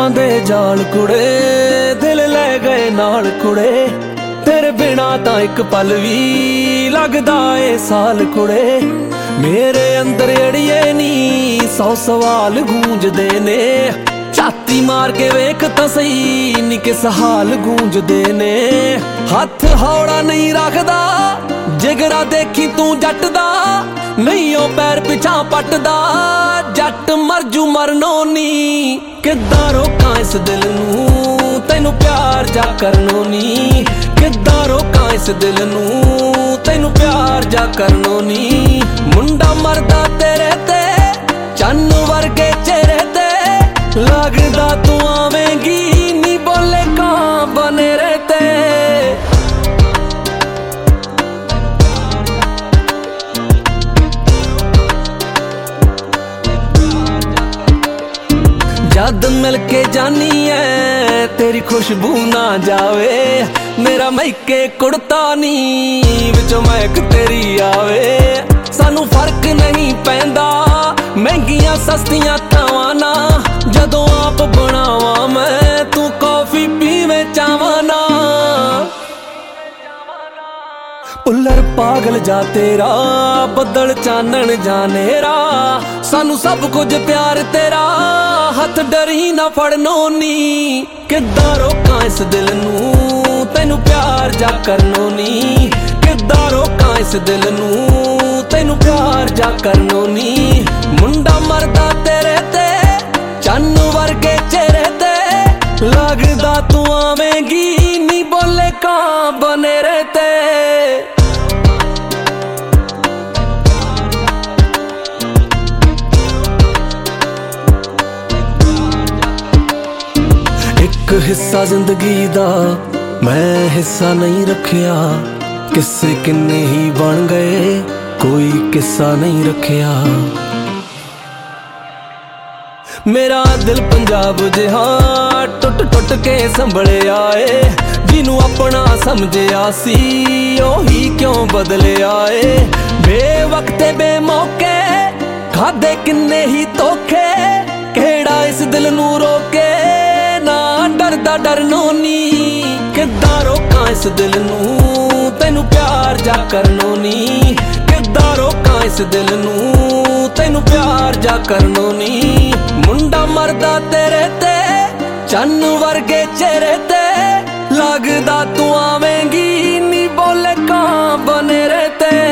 ਦੁੱਖਾਂ ਦੇ ਜਾਲ ਕੁੜੇ ਦਿਲ ਲੈ ਗਏ ਨਾਲ ਕੁੜੇ ਤੇਰੇ ਬਿਨਾ ਤਾਂ ਇੱਕ ਪਲ ਵੀ ਲੱਗਦਾ ਏ ਸਾਲ ਕੁੜੇ ਮੇਰੇ ਅੰਦਰ ਅੜੀਏ ਨੀ 100 ਸਵਾਲ ਗੂੰਜਦੇ ਨੇ ਛਾਤੀ ਮਾਰ ਕੇ ਵੇਖ ਤਾਂ ਸਹੀ ਨੀ ਕਿਸ ਹਾਲ ਗੂੰਜਦੇ ਨੇ ਹੱਥ ਹੌਲਾ ਨਹੀਂ ਰੱਖਦਾ ਜਿਗਰਾ ਦੇਖੀ ਤੂੰ ਜੱਟ ਦਾ ਨਹੀਂ ਉਹ ਪੈਰ ਪਿਛਾਂ ਪੱਟਦਾ ਜੱਟ ਮਰ ਜੂ ਮਰਨੋਂ ਨੀ ਕਿੱਦਾਂ ਰੋਕਾਂ ਇਸ ਦਿਲ ਨੂੰ ਤੈਨੂੰ ਪਿਆਰ ਜਾ ਕਰਨੋਂ ਨੀ ਕਿੱਦਾਂ ਰੋਕਾਂ ਇਸ ਦਿਲ ਨੂੰ ਤੈਨੂੰ ਪਿਆਰ ਜਾ ਕਰਨੋਂ ਨੀ ਮੁੰਡਾ ਮਰਦਾ ਤੇਰੇ ਤੇ ਚੰਨ ਵਰਗੇ ਚਿਹਰੇ ਤੇ ਲੱਗਦਾ ਤੂੰ ਆਵੇਂਗੀ ਨੀ ਬੋਲੇ ਕਾਂ ਬਨੇਰੇ ਤੇ ਜਦ ਮਿਲ ਕੇ ਜਾਨੀ ਐ ਤੇਰੀ ਖੁਸ਼ਬੂ ਨਾ ਜਾਵੇ ਮੇਰਾ ਮੈਕੇ ਕੁੜਤਾ ਨੀ ਵਿੱਚੋਂ ਮਹਿਕ ਤੇਰੀ ਆਵੇ ਸਾਨੂੰ ਫਰਕ ਨਹੀਂ ਪੈਂਦਾ ਮਹਿੰਗੀਆਂ ਸਸਤੀਆਂ ਥਾਵਾਂ ਨਾ ਜਦੋਂ ਆਪ ਬਣਾਵਾਂ ਮੈਂ ਤੂੰ ਕੌਫੀ ਪੀਵੇਂ ਚਾਵਾਂ ਨਾ ਉੱਲਰ ਪਾਗਲ ਜਾ ਤੇਰਾ ਬੱਦਲ ਚਾਨਣ ਜਾ ਨੇਰਾ ਸਾਨੂੰ ਸਭ ਕੁਝ ਪਿਆਰ ਤੇਰਾ ਹੱਥ ਡਰੀ ਨਾ ਫੜਨੋਂ ਨੀ ਕਿੱਦਾਂ ਰੋਕਾਂ ਇਸ ਦਿਲ ਨੂੰ ਤੈਨੂੰ ਪਿਆਰ ਜਾ ਕਰਨੋਂ ਨੀ ਕਿੱਦਾਂ ਰੋਕਾਂ ਇਸ ਦਿਲ ਨੂੰ ਤੈਨੂੰ ਪਿਆਰ ਜਾ ਕਰਨੋਂ ਨੀ ਮੁੰਡਾ ਮਰਦਾ ਤੇਰੇ ਤੇ ਚੰਨ ਵਰਗੇ ਚਿਹਰੇ ਤੇ ਲੱਗਦਾ ਤੂੰ ਆਵੇਂਗੀ ਨੀ ਬੋਲੇ ਕਾਂ ਬਨੇਰੇ ਤੇ ਇੱਕ ਹਿੱਸਾ ਜ਼ਿੰਦਗੀ ਦਾ ਮੈਂ ਹਿੱਸਾ ਨਹੀਂ ਰੱਖਿਆ ਕਿੱਸੇ ਕਿੰਨੇ ਹੀ ਬਣ ਗਏ ਕੋਈ ਕਿੱਸਾ ਨਹੀਂ ਰੱਖਿਆ ਮੇਰਾ ਦਿਲ ਪੰਜਾਬ ਜਿਹਾ ਟੁੱਟ ਟੁੱਟ ਕੇ ਸੰਭਲਿਆ ਏ ਜਿਹਨੂੰ ਆਪਣਾ ਸਮਝਿਆ ਸੀ ਉਹੀ ਕਿਉਂ ਬਦਲਿਆ ਏ ਬੇਵਕਤੇ ਬੇਮੌਕੇ ਖਾਦੇ ਕਿੰਨੇ ਹੀ ਧੋਖੇ ਕਿਹੜਾ ਇਸ ਦਿਲ ਨੂੰ ਰੋਕੇ ਨਾ ਡਰਦਾ ਡਰਨੋਂ ਨੀ ਕਿੱਦਾਂ ਰੋਕਾਂ ਇਸ ਦਿਲ ਨੂੰ ਤੈਨੂੰ ਪਿਆਰ ਜਾ ਕਰਨੋਂ ਨੀ ਕਿੱਦਾਂ ਰੋਕਾਂ ਇਸ ਦਿਲ ਨੂੰ ਤੈਨੂੰ ਪਿਆਰ ਜਾ ਕਰਨੋਂ ਨੀ ਮੁੰਡਾ ਮਰਦਾ ਤੇਰੇ ਤੇ ਚੰਨ ਵਰਗੇ ਚਿਹਰੇ ਤੇ ਲੱਗਦਾ ਤੂੰ ਆਵੇਂਗੀ ਨੀ ਬੋਲੇ ਕਾਂ ਬਨੇਰੇ ਤੇ